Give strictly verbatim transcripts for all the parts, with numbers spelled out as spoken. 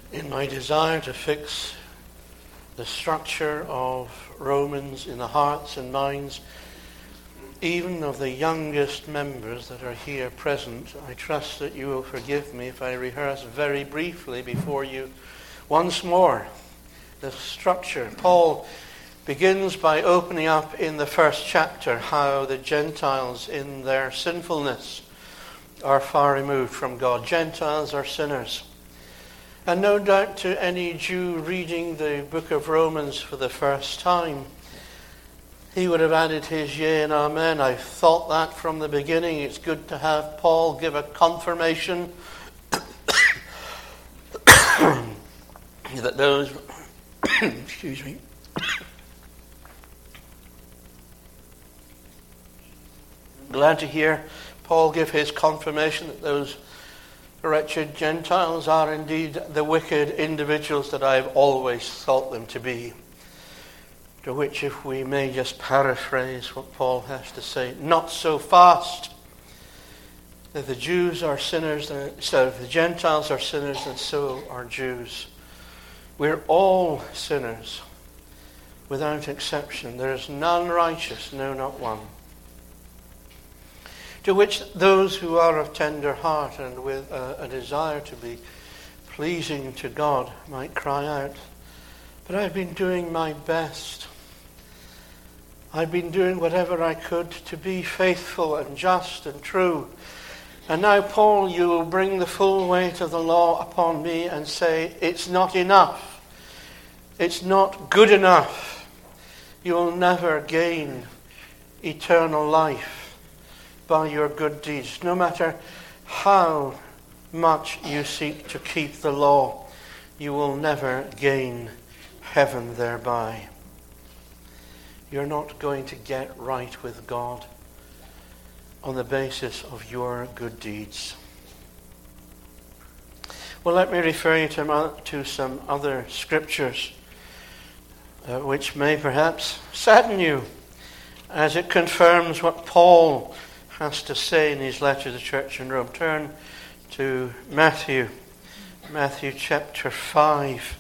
In my desire to fix the structure of Romans in the hearts and minds, even of the youngest members that are here present, I trust that you will forgive me if I rehearse very briefly before you once more the structure. Paul begins by opening up in the first chapter how the Gentiles in their sinfulness are far removed from God. Gentiles are sinners. And no doubt to any Jew reading the book of Romans for the first time, he would have added his yea and amen. I thought that from the beginning. It's good to have Paul give a confirmation that those, excuse me, glad to hear Paul give his confirmation that those wretched Gentiles are indeed the wicked individuals that I have always thought them to be. To which, if we may just paraphrase what Paul has to say, not so fast. That the Jews are sinners, so the Gentiles are sinners, and so are Jews. We're all sinners, without exception. There is none righteous, no, not one. To which those who are of tender heart and with a, a desire to be pleasing to God might cry out, but I've been doing my best. I've been doing whatever I could to be faithful and just and true. And now, Paul, you will bring the full weight of the law upon me and say, it's not enough. It's not good enough. You will never gain eternal life by your good deeds, no matter how much you seek to keep the law. You will never gain heaven thereby. You're not going to get right with God on the basis of your good deeds. Well, let me refer you to, to some other scriptures uh, which may perhaps sadden you, as it confirms what Paul has to say in his letter to the church in Rome. Turn to Matthew, Matthew chapter five.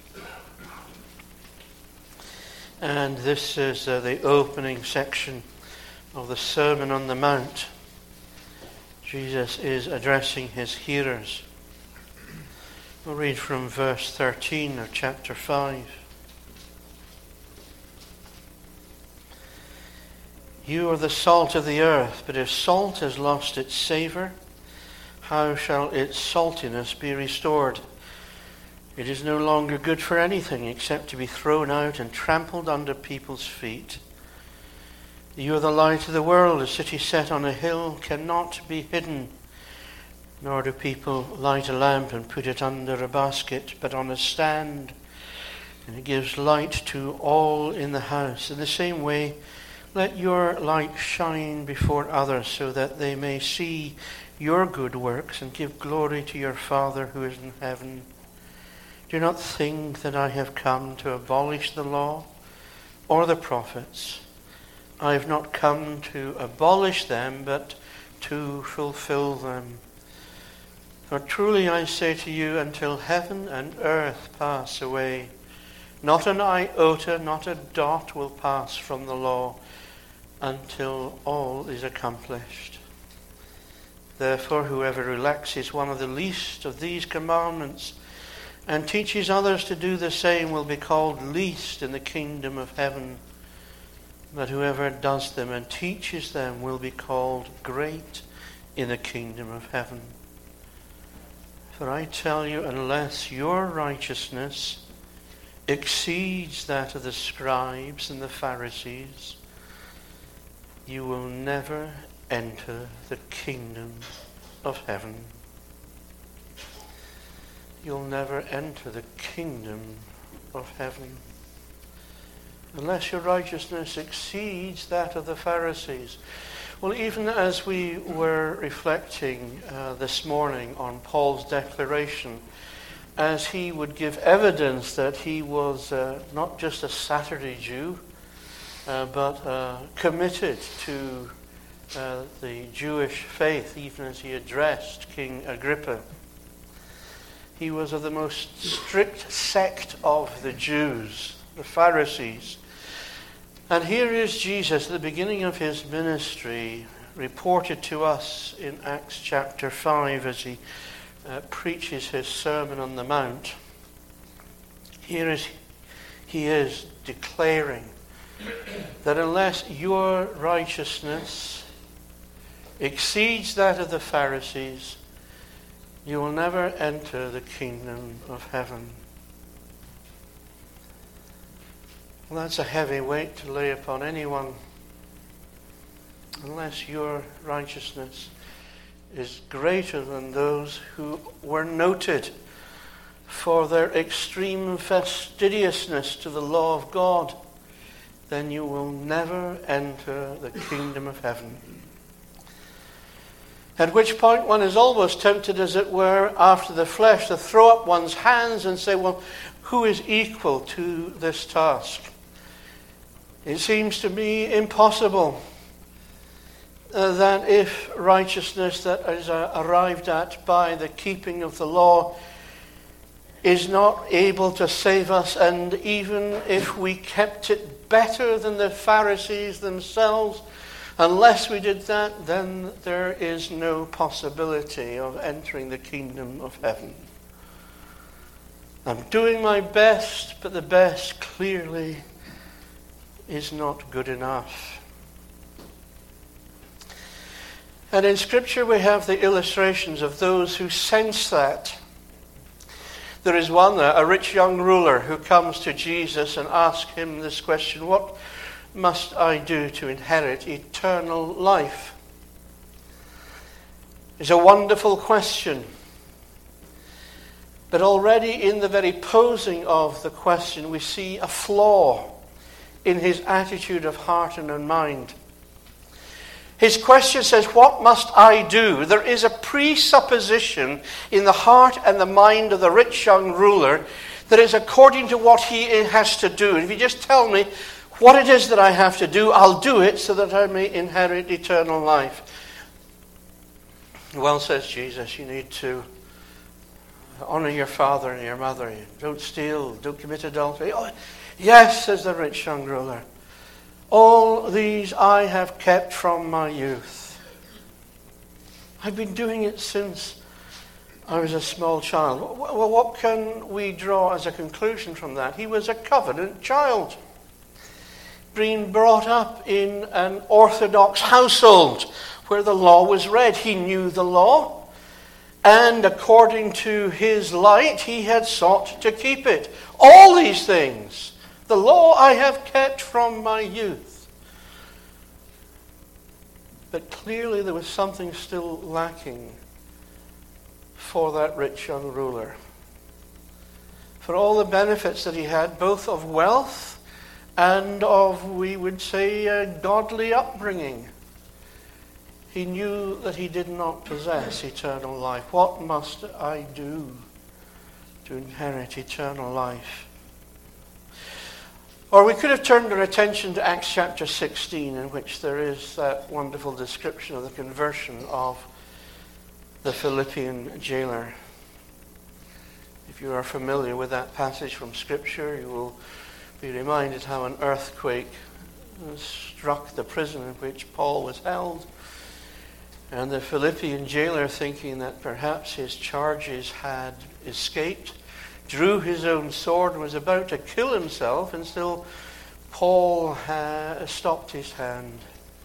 And this is uh, the opening section of the Sermon on the Mount. Jesus is addressing his hearers. We'll read from verse thirteen of chapter five. You are the salt of the earth, but if salt has lost its savour, how shall its saltiness be restored? It is no longer good for anything except to be thrown out and trampled under people's feet. You are the light of the world. A city set on a hill cannot be hidden. Nor do people light a lamp and put it under a basket, but on a stand, and it gives light to all in the house. In the same way, let your light shine before others, so that they may see your good works and give glory to your Father who is in heaven. Do not think that I have come to abolish the law or the prophets. I have not come to abolish them, but to fulfill them. For truly I say to you, until heaven and earth pass away, not an iota, not a dot will pass from the law, until all is accomplished. Therefore, whoever relaxes one of the least of these commandments and teaches others to do the same will be called least in the kingdom of heaven. But whoever does them and teaches them will be called great in the kingdom of heaven. For I tell you, unless your righteousness exceeds that of the scribes and the Pharisees, you will never enter the kingdom of heaven. You'll never enter the kingdom of heaven unless your righteousness exceeds that of the Pharisees. Well, even as we were reflecting uh, this morning on Paul's declaration, as he would give evidence that he was uh, not just a Saturday Jew, uh, but uh, committed to uh, the Jewish faith, even as he addressed King Agrippa. He was of the most strict sect of the Jews, the Pharisees. And here is Jesus at the beginning of his ministry, reported to us in Acts chapter five as he uh, preaches his Sermon on the Mount. Here is he is declaring that unless your righteousness exceeds that of the Pharisees, you will never enter the kingdom of heaven. Well, that's a heavy weight to lay upon anyone. Unless your righteousness is greater than those who were noted for their extreme fastidiousness to the law of God, then you will never enter the kingdom of heaven. At which point one is almost tempted, as it were, after the flesh, to throw up one's hands and say, well, who is equal to this task? It seems to me impossible uh, that if righteousness that is uh, arrived at by the keeping of the law is not able to save us, and even if we kept it better than the Pharisees themselves, unless we did that, then there is no possibility of entering the kingdom of heaven. I'm doing my best, but the best clearly is not good enough. And in Scripture we have the illustrations of those who sense that. There is one, a rich young ruler, who comes to Jesus and asks him this question: what must I do to inherit eternal life? It's a wonderful question. But already in the very posing of the question, we see a flaw in his attitude of heart and of mind. His question says, what must I do? There is a presupposition in the heart and the mind of the rich young ruler that is according to what he has to do. And if you just tell me what it is that I have to do, I'll do it so that I may inherit eternal life. Well, says Jesus, you need to honor your father and your mother. Don't steal, don't commit adultery. Oh, yes, says the rich young ruler. All these I have kept from my youth. I've been doing it since I was a small child. Well, what can we draw as a conclusion from that? He was a covenant child, being brought up in an orthodox household where the law was read. He knew the law, and according to his light, he had sought to keep it. All these things, the law I have kept from my youth. But clearly there was something still lacking for that rich young ruler. For all the benefits that he had, both of wealth and of, we would say, a godly upbringing, he knew that he did not possess eternal life. What must I do to inherit eternal life? Or we could have turned our attention to Acts chapter sixteen, in which there is that wonderful description of the conversion of the Philippian jailer. If you are familiar with that passage from Scripture, you will be reminded how an earthquake struck the prison in which Paul was held. And the Philippian jailer, thinking that perhaps his charges had escaped, drew his own sword and was about to kill himself, and still Paul ha- stopped his hand.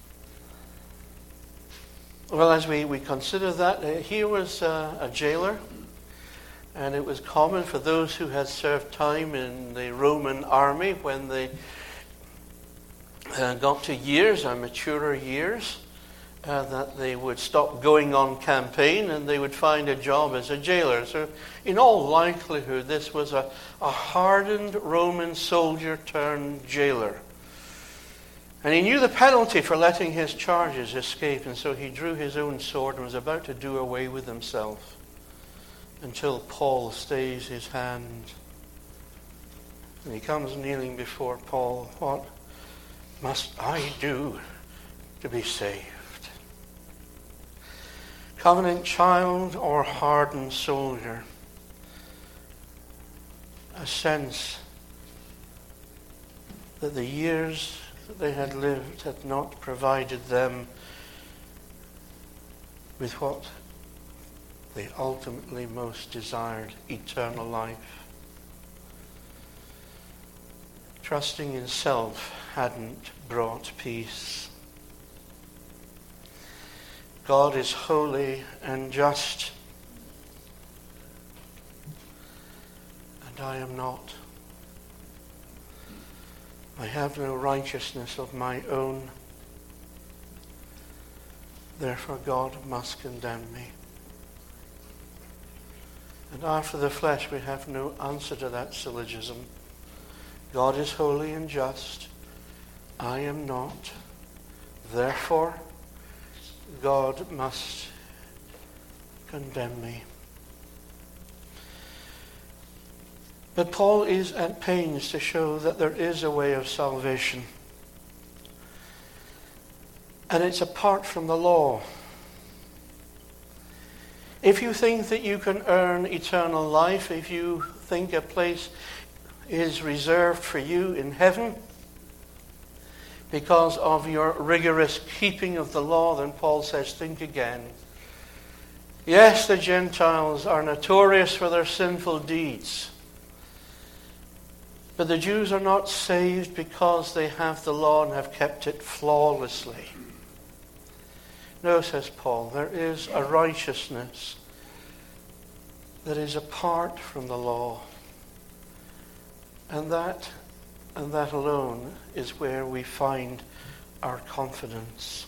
Well, as we, we consider that, uh, here was uh, a jailer, and it was common for those who had served time in the Roman army, when they uh, got to years, or maturer years, Uh, that they would stop going on campaign and they would find a job as a jailer. So in all likelihood, this was a, a hardened Roman soldier turned jailer. And he knew the penalty for letting his charges escape, and so he drew his own sword and was about to do away with himself, until Paul stays his hand. And he comes kneeling before Paul. What must I do to be saved? Covenant child or hardened soldier? a sense that the years that they had lived had not provided them with what they ultimately most desired, eternal life. Trusting in self hadn't brought peace. God is holy and just, and I am not. I have no righteousness of my own. Therefore God must condemn me. And after the flesh we have no answer to that syllogism. God is holy and just. I am not. Therefore God must condemn me. But Paul is at pains to show that there is a way of salvation. And it's apart from the law. If you think that you can earn eternal life, if you think a place is reserved for you in heaven because of your rigorous keeping of the law, then Paul says, think again. Yes, the Gentiles are notorious for their sinful deeds. But the Jews are not saved because they have the law and have kept it flawlessly. No, says Paul, there is a righteousness that is apart from the law. And that, and that alone is where we find our confidence.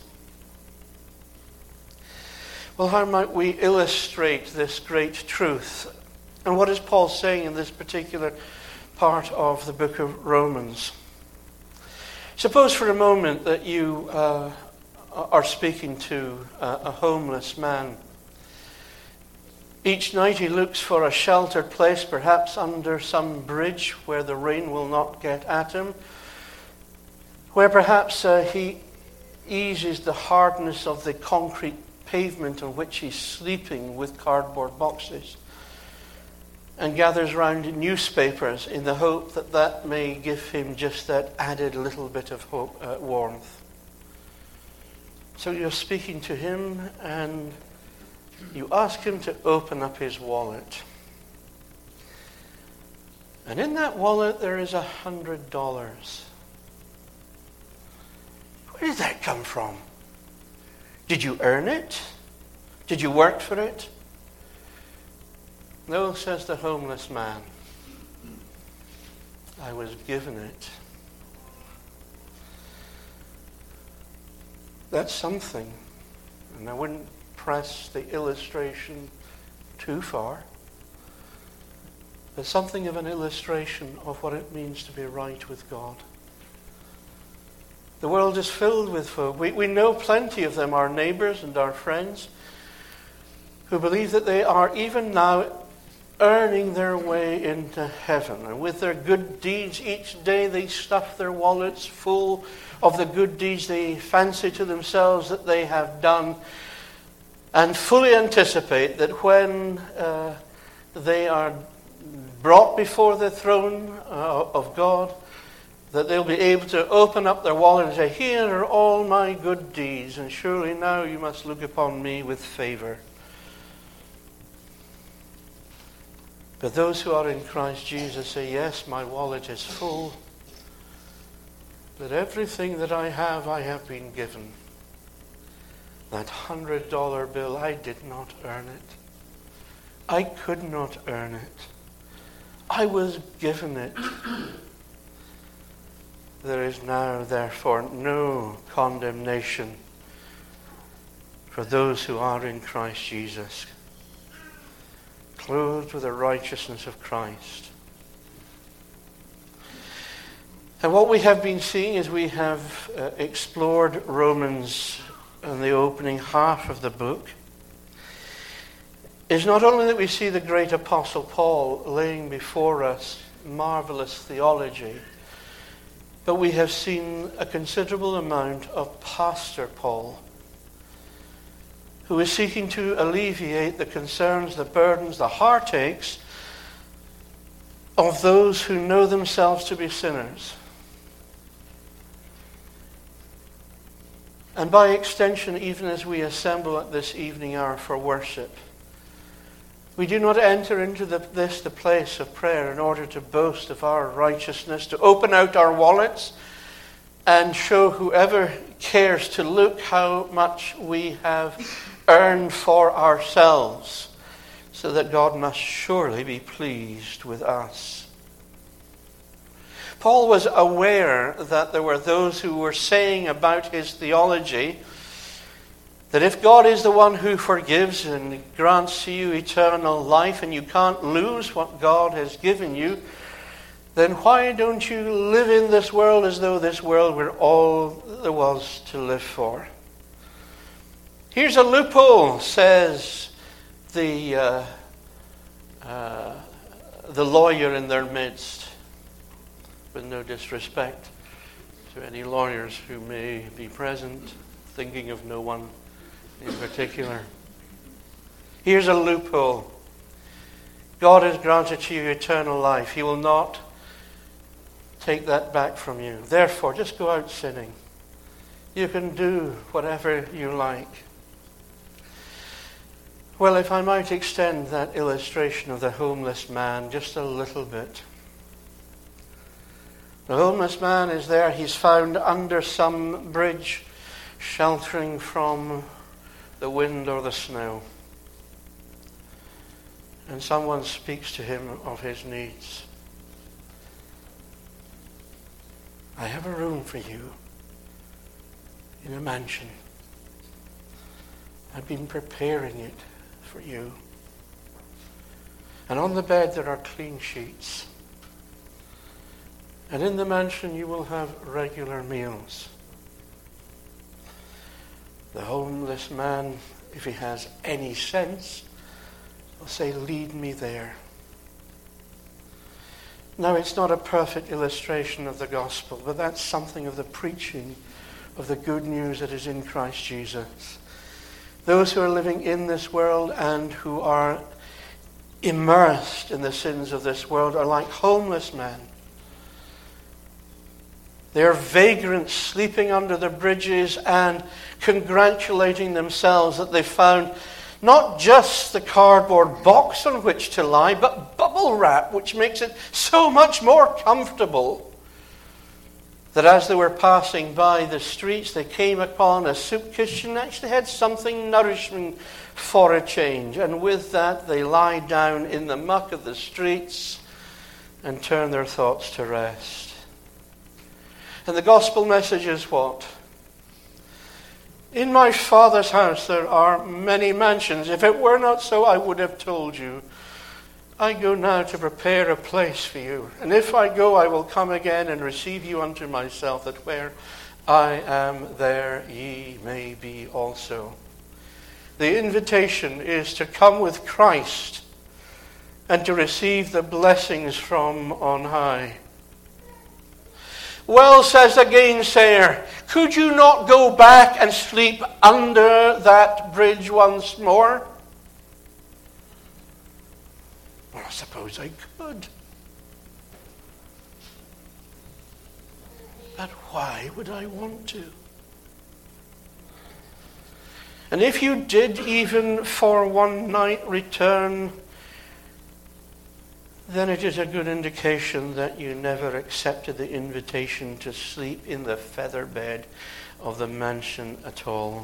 Well, how might we illustrate this great truth? And what is Paul saying in this particular part of the book of Romans? Suppose for a moment that you uh, are speaking to a, a homeless man. Each night he looks for a sheltered place, perhaps under some bridge where the rain will not get at him, where perhaps uh, he eases the hardness of the concrete pavement on which he's sleeping with cardboard boxes, and gathers round newspapers in the hope that that may give him just that added little bit of hope, uh, warmth. So you're speaking to him and you ask him to open up his wallet. And in that wallet there is a hundred dollars. Where did that come from? Did you earn it? Did you work for it? No, says the homeless man. I was given it. That's something. And I wouldn't press the illustration too far. But something of an illustration of what it means to be right with God. The world is filled with folk. We, we know plenty of them, our neighbours and our friends, who believe that they are even now earning their way into heaven. And with their good deeds, each day they stuff their wallets full of the good deeds they fancy to themselves that they have done, and fully anticipate that when uh, they are brought before the throne uh, of God, that they'll be able to open up their wallet and say, here are all my good deeds, and surely now you must look upon me with favor. But those who are in Christ Jesus say, yes, my wallet is full, but everything that I have, I have been given. That hundred dollar bill, I did not earn it. I could not earn it. I was given it. There is now, therefore, no condemnation for those who are in Christ Jesus, clothed with the righteousness of Christ. And what we have been seeing as we have uh, explored Romans in the opening half of the book is not only that we see the great Apostle Paul laying before us marvelous theology, but we have seen a considerable amount of Pastor Paul, who is seeking to alleviate the concerns, the burdens, the heartaches of those who know themselves to be sinners. And by extension, even as we assemble at this evening hour for worship, we do not enter into the, this, the place of prayer, in order to boast of our righteousness, to open out our wallets and show whoever cares to look how much we have earned for ourselves, so that God must surely be pleased with us. Paul was aware that there were those who were saying about his theology that if God is the one who forgives and grants you eternal life, and you can't lose what God has given you, then why don't you live in this world as though this world were all there was to live for? Here's a loophole, says the uh, uh, the lawyer in their midst, with no disrespect to any lawyers who may be present, thinking of no one in particular. Here's a loophole. God has granted to you eternal life. He will not take that back from you. Therefore, just go out sinning. You can do whatever you like. Well, if I might extend that illustration of the homeless man just a little bit. The homeless man is there. He's found under some bridge, sheltering from the wind or the snow. And someone speaks to him of his needs. I have a room for you in a mansion. I've been preparing it for you. And on the bed there are clean sheets. And in the mansion you will have regular meals. The homeless man, if he has any sense, will say, lead me there. Now, it's not a perfect illustration of the gospel, but that's something of the preaching of the good news that is in Christ Jesus. Those who are living in this world and who are immersed in the sins of this world are like homeless men. They are vagrants sleeping under the bridges and congratulating themselves that they found not just the cardboard box on which to lie, but bubble wrap, which makes it so much more comfortable. That as they were passing by the streets, they came upon a soup kitchen that actually had something nourishing for a change. And with that, they lie down in the muck of the streets and turn their thoughts to rest. And the gospel message is what? In my Father's house there are many mansions. If it were not so, I would have told you. I go now to prepare a place for you. And if I go, I will come again and receive you unto myself, that where I am, there ye may be also. The invitation is to come with Christ and to receive the blessings from on high. Well, says the gainsayer, could you not go back and sleep under that bridge once more? Well, I suppose I could. But why would I want to? And if you did even for one night return, then it is a good indication that you never accepted the invitation to sleep in the feather bed of the mansion at all.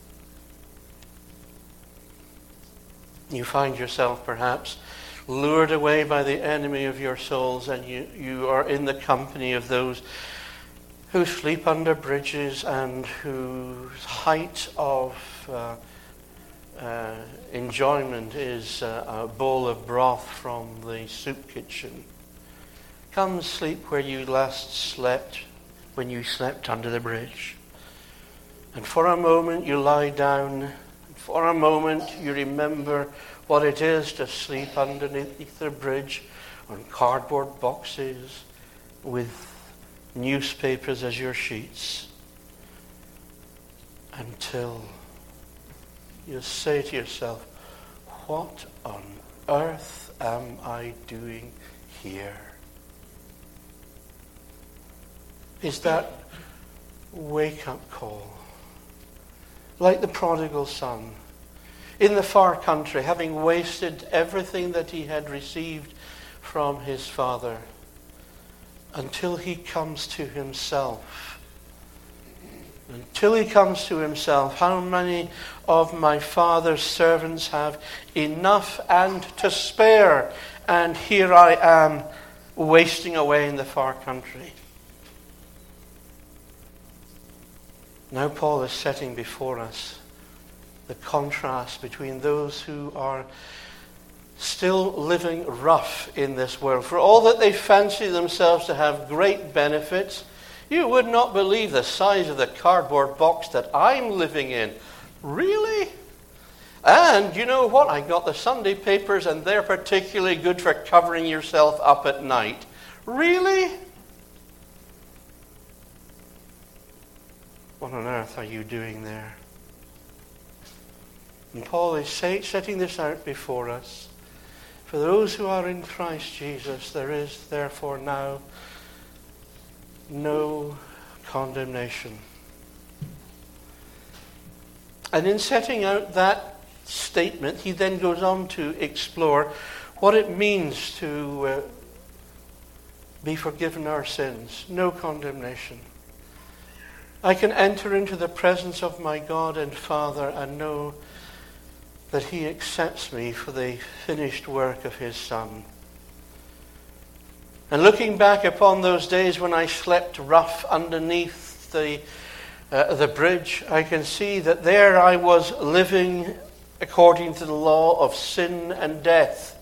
You find yourself perhaps lured away by the enemy of your souls, and you, you are in the company of those who sleep under bridges and whose height of uh, uh, enjoyment is uh, a bowl of broth from the soup kitchen. Come sleep where you last slept, when you slept under the bridge. And for a moment you lie down. For a moment you remember what it is to sleep underneath the bridge on cardboard boxes with newspapers as your sheets, until you say to yourself, what on earth am I doing here. Is that wake-up call. Like the prodigal son in the far country, having wasted everything that he had received from his father, until he comes to himself. Until he comes to himself. How many of my father's servants have enough and to spare, and here I am wasting away in the far country? Now Paul is setting before us the contrast between those who are still living rough in this world. For all that they fancy themselves to have great benefits, you would not believe the size of the cardboard box that I'm living in. Really? And you know what? I got the Sunday papers, and they're particularly good for covering yourself up at night. Really? What on earth are you doing there? And Paul is say, setting this out before us. For those who are in Christ Jesus, there is therefore now no condemnation. And in setting out that statement, he then goes on to explore what it means to uh, be forgiven our sins. No condemnation. I can enter into the presence of my God and Father and know that he accepts me for the finished work of his Son. And looking back upon those days when I slept rough underneath the, uh, the bridge, I can see that there I was living according to the law of sin and death.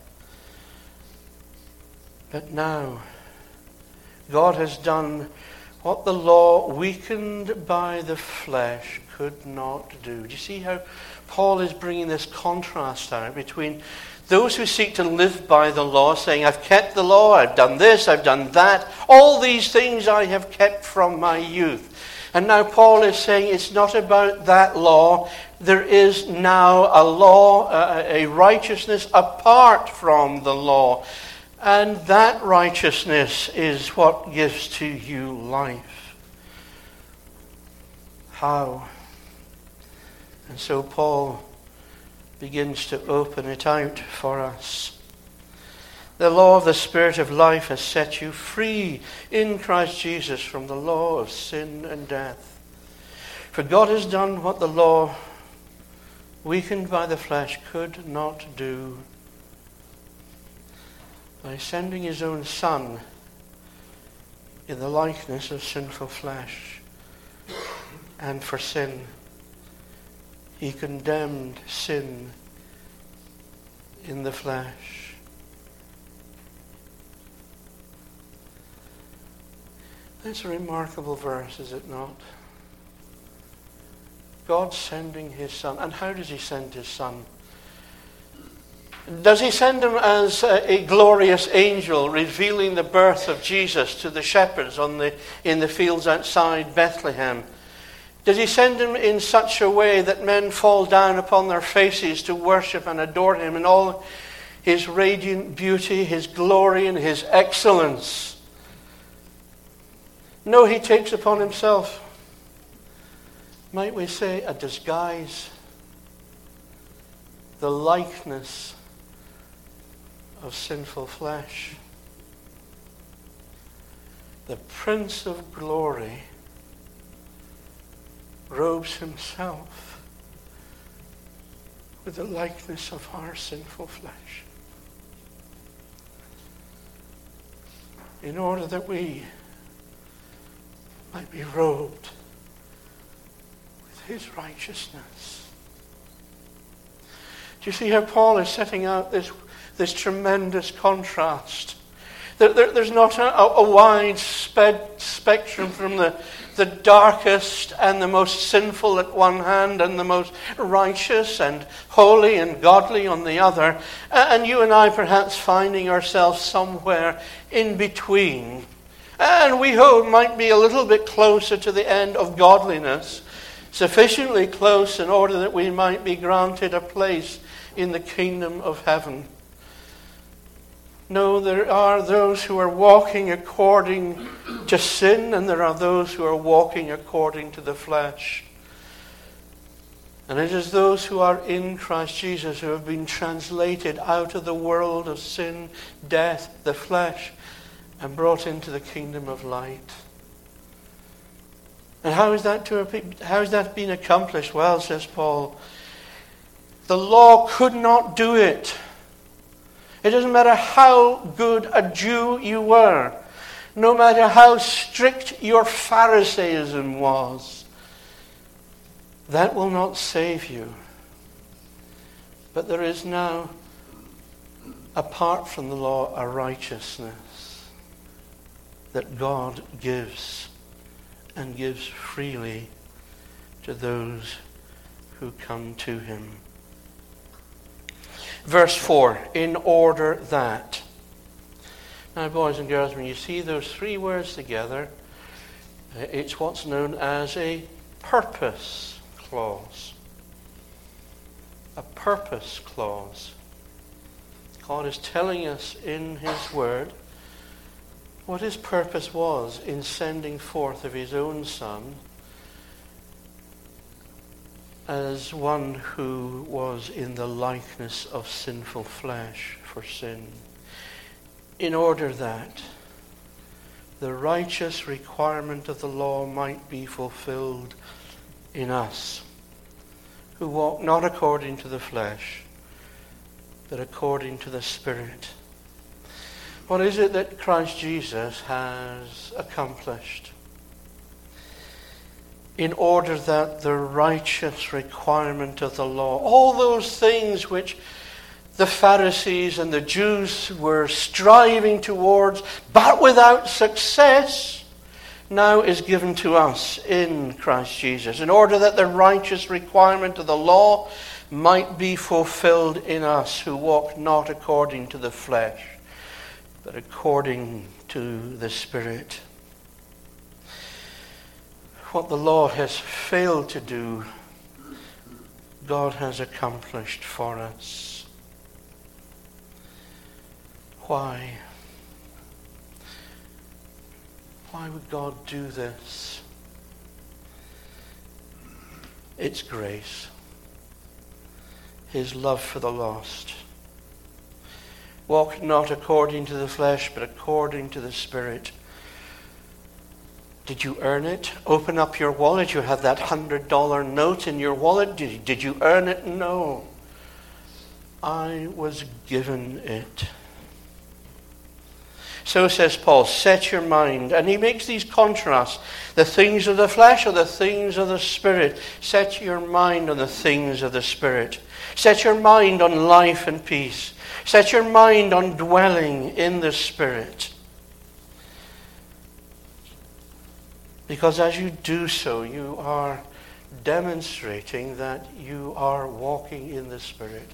But now, God has done what the law, weakened by the flesh, could not do. Do you see how Paul is bringing this contrast out between those who seek to live by the law, saying, I've kept the law, I've done this, I've done that, all these things I have kept from my youth. And now Paul is saying it's not about that law. There is now a law, a righteousness apart from the law. And that righteousness is what gives to you life. How? And so Paul begins to open it out for us. The law of the Spirit of life has set you free in Christ Jesus from the law of sin and death. For God has done what the law, weakened by the flesh, could not do, by sending his own Son in the likeness of sinful flesh. And for sin, he condemned sin in the flesh. That's a remarkable verse, is it not? God sending his Son. And how does he send his Son? Does he send him as a, a glorious angel revealing the birth of Jesus to the shepherds on the, in the fields outside Bethlehem? Does he send him in such a way that men fall down upon their faces to worship and adore him in all his radiant beauty, his glory, and his excellence? No, he takes upon himself, might we say, a disguise, the likeness of sinful flesh. The Prince of Glory robes himself with the likeness of our sinful flesh, in order that we might be robed with his righteousness. Do you see how Paul is setting out this, this tremendous contrast? There, there, there's not a, a wide spe- spectrum from the, the darkest and the most sinful at one hand and the most righteous and holy and godly on the other. And you and I perhaps finding ourselves somewhere in between. And we hope might be a little bit closer to the end of godliness, sufficiently close in order that we might be granted a place in the kingdom of heaven. No, there are those who are walking according to sin, and there are those who are walking according to the flesh. And it is those who are in Christ Jesus who have been translated out of the world of sin, death, the flesh, and brought into the kingdom of light. And how is that to how is that being accomplished? Well, says Paul, the law could not do it. It doesn't matter how good a Jew you were, no matter how strict your Pharisaism was. That will not save you. But there is now, apart from the law, a righteousness that God gives, and gives freely to those who come to him. Verse four, in order that. Now, boys and girls, when you see those three words together, it's what's known as a purpose clause. A purpose clause. God is telling us in his word what his purpose was in sending forth of his own Son as one who was in the likeness of sinful flesh for sin, in order that the righteous requirement of the law might be fulfilled in us, who walk not according to the flesh, but according to the Spirit. What is it that Christ Jesus has accomplished? In order that the righteous requirement of the law, all those things which the Pharisees and the Jews were striving towards, but without success, now is given to us in Christ Jesus. In order that the righteous requirement of the law might be fulfilled in us, who walk not according to the flesh, but according to the Spirit. What the law has failed to do, God has accomplished for us. Why? Why would God do this? It's grace. His love for the lost. Walk not according to the flesh, but according to the Spirit. Did you earn it? Open up your wallet. You have that hundred dollar note in your wallet. Did you, did you earn it? No. I was given it. So says Paul, set your mind. And he makes these contrasts. The things of the flesh or the things of the Spirit. Set your mind on the things of the Spirit. Set your mind on life and peace. Set your mind on dwelling in the Spirit. Because as you do so, you are demonstrating that you are walking in the Spirit.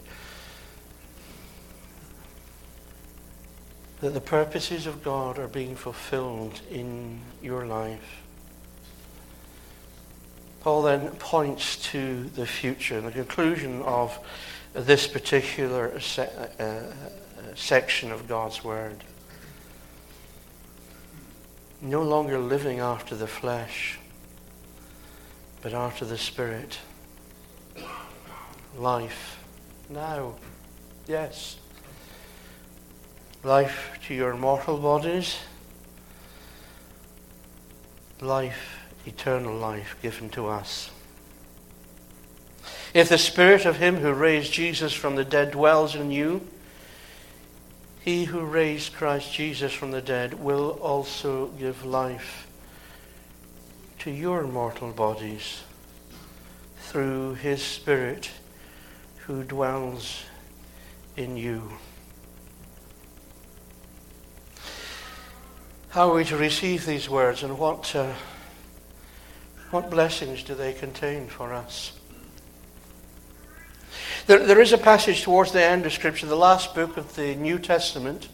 That the purposes of God are being fulfilled in your life. Paul then points to the future, the conclusion of this particular se- uh, section of God's Word. No longer living after the flesh, but after the Spirit. Life now, yes. Life to your mortal bodies. Life, eternal life given to us. If the Spirit of him who raised Jesus from the dead dwells in you, he who raised Christ Jesus from the dead will also give life to your mortal bodies through his Spirit who dwells in you. How are we to receive these words, and what uh, what blessings do they contain for us? There, there is a passage towards the end of Scripture, the last book of the New Testament,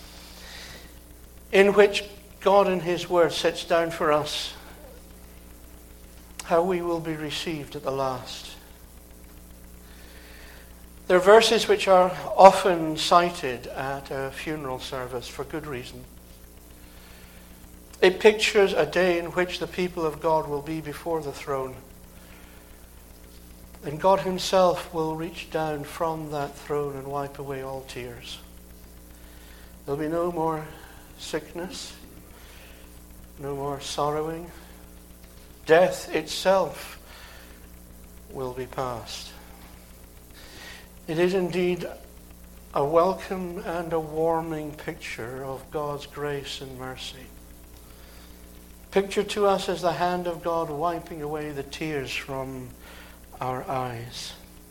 in which God in his Word sets down for us how we will be received at the last. They're verses which are often cited at a funeral service for good reason. It pictures a day in which the people of God will be before the throne. And God himself will reach down from that throne and wipe away all tears. There'll be no more sickness, no more sorrowing. Death itself will be past. It is indeed a welcome and a warming picture of God's grace and mercy. Pictured to us as the hand of God wiping away the tears from our eyes.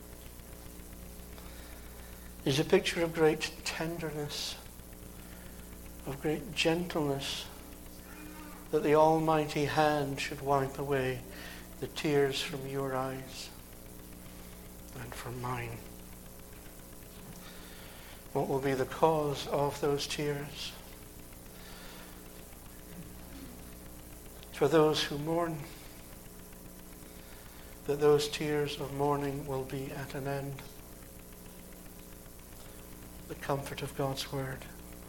It is a picture of great tenderness, of great gentleness, that the Almighty hand should wipe away the tears from your eyes and from mine. What will be the cause of those tears? For those who mourn, that those tears of mourning will be at an end. The comfort of God's word.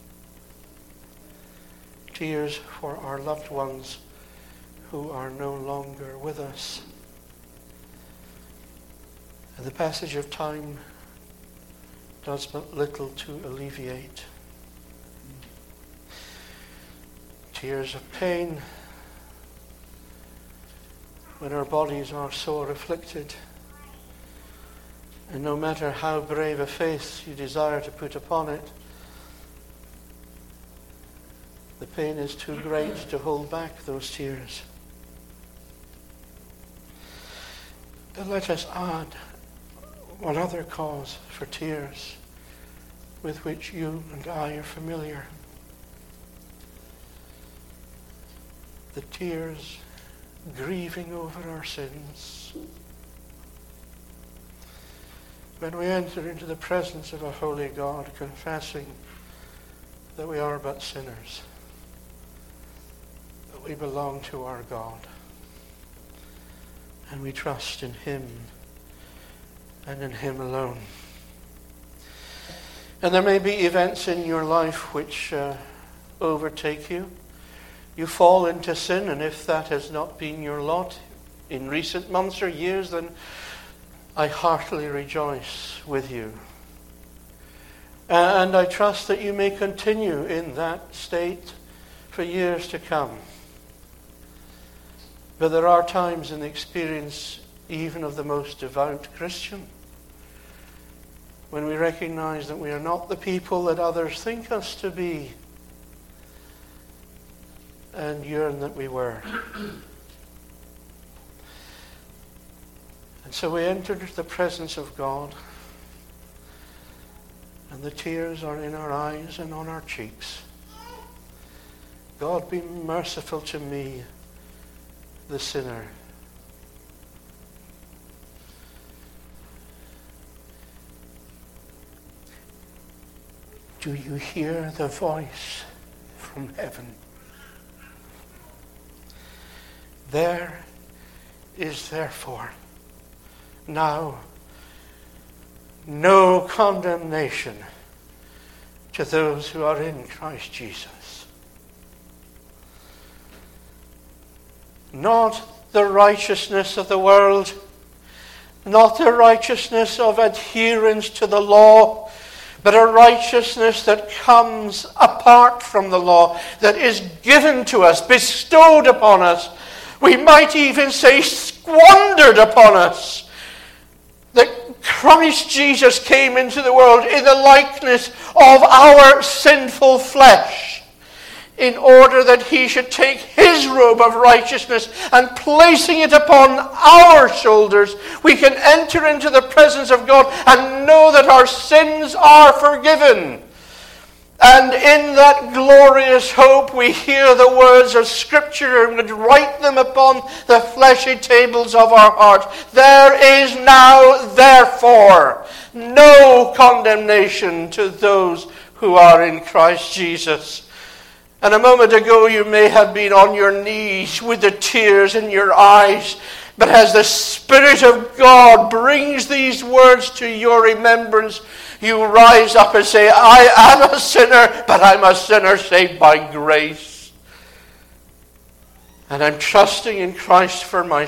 Tears for our loved ones who are no longer with us. And the passage of time does but little to alleviate. Tears of pain when our bodies are sore afflicted, and no matter how brave a face you desire to put upon it, the pain is too great to hold back those tears. But let us add one other cause for tears with which you and I are familiar. The tears grieving over our sins. When we enter into the presence of a holy God, confessing that we are but sinners, that we belong to our God, and we trust in him and in him alone. And there may be events in your life which uh, overtake you. You fall into sin, and if that has not been your lot in recent months or years, then I heartily rejoice with you. And I trust that you may continue in that state for years to come. But there are times in the experience even of the most devout Christian when we recognize that we are not the people that others think us to be, and yearn that we were. And so we enter into the presence of God, and the tears are in our eyes and on our cheeks. God, be merciful to me, the sinner. Do you hear the voice from heaven? There is therefore now no condemnation to those who are in Christ Jesus. Not the righteousness of the world, not the righteousness of adherence to the law, but a righteousness that comes apart from the law, that is given to us, bestowed upon us. We might even say squandered upon us. That Christ Jesus came into the world in the likeness of our sinful flesh, in order that he should take his robe of righteousness and placing it upon our shoulders, we can enter into the presence of God and know that our sins are forgiven. And in that glorious hope we hear the words of Scripture and would write them upon the fleshy tables of our heart. There is now, therefore, no condemnation to those who are in Christ Jesus. And a moment ago you may have been on your knees with the tears in your eyes, But as the Spirit of God brings these words to your remembrance, you rise up and say, I am a sinner, but I'm a sinner saved by grace. And I'm trusting in Christ for my